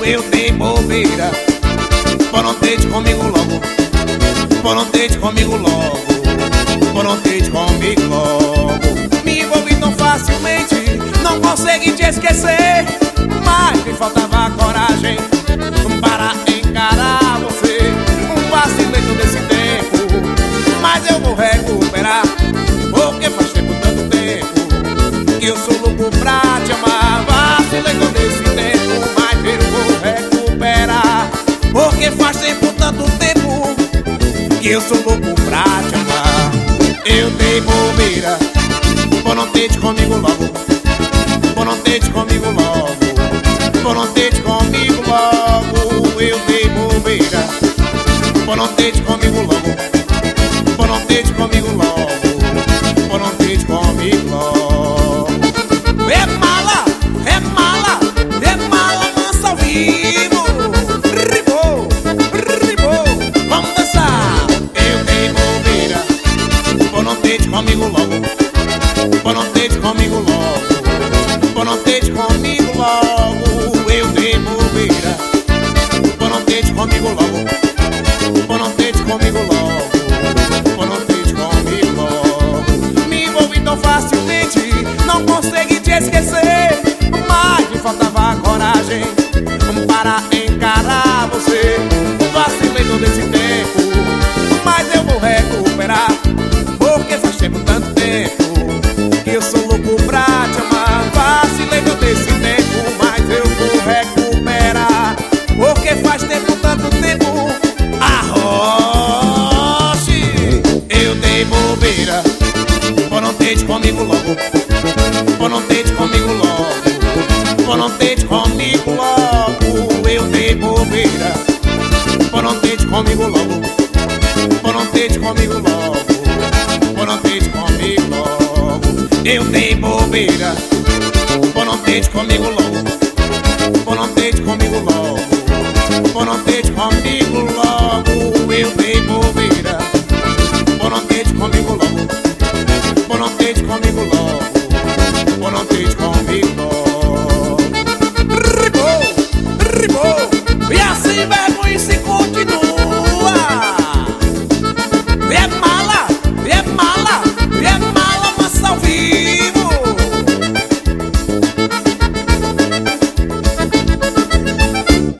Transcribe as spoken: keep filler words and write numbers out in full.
eu dei bobeira. Por não ter comigo logo, por não ter comigo logo, por não ter comigo logo. Me envolvi tão facilmente, não consegui te esquecer, mas me faltava coragem para encarar você. Um vacilei todo esse tempo, mas eu vou recuperar, porque faz tempo, tanto tempo, que eu sou louco pra te amar. Vacilei todo esse tempo, mas eu vou recuperar, porque faz tempo, tanto tempo, que eu sou louco pra te amar. Eu dei bobeira, por não ter comigo logo, por não ter comigo logo, por não ter comigo logo. Eu dei bobeira, por não ter comigo logo, por não ter comigo logo, por não ter comigo logo. É mala, é mala, é mala, mansa ao vivo. Ribou, ribou, vamos dançar. Eu dei bobeira, por não ter comigo logo, por não ter comigo logo, por não ter comigo logo. Eu dei bobeira, por não ter comigo logo, por não ter comigo logo, por não ter comigo logo. Me envolvi tão facilmente, não consegui te esquecer, mas me faltava coragem para encarar você. Vacilei todo esse tempo, mas eu vou recuperar, porque faz tempo, tanto tempo, que eu sou louco pra te amar. Vacilei todo esse tempo, mas eu vou recuperar, porque faz tempo, tanto tempo. Arroche, eu dei bobeira, por não ter comigo logo, por não ter comigo logo, por não ter comigo logo. Eu dei bobeira, por não ter comigo logo, por não ter comigo logo, por não ter comigo logo. Eu dei bobeira, por não ter comigo logo, por não ter comigo logo, por não ter comigo logo. Eu dei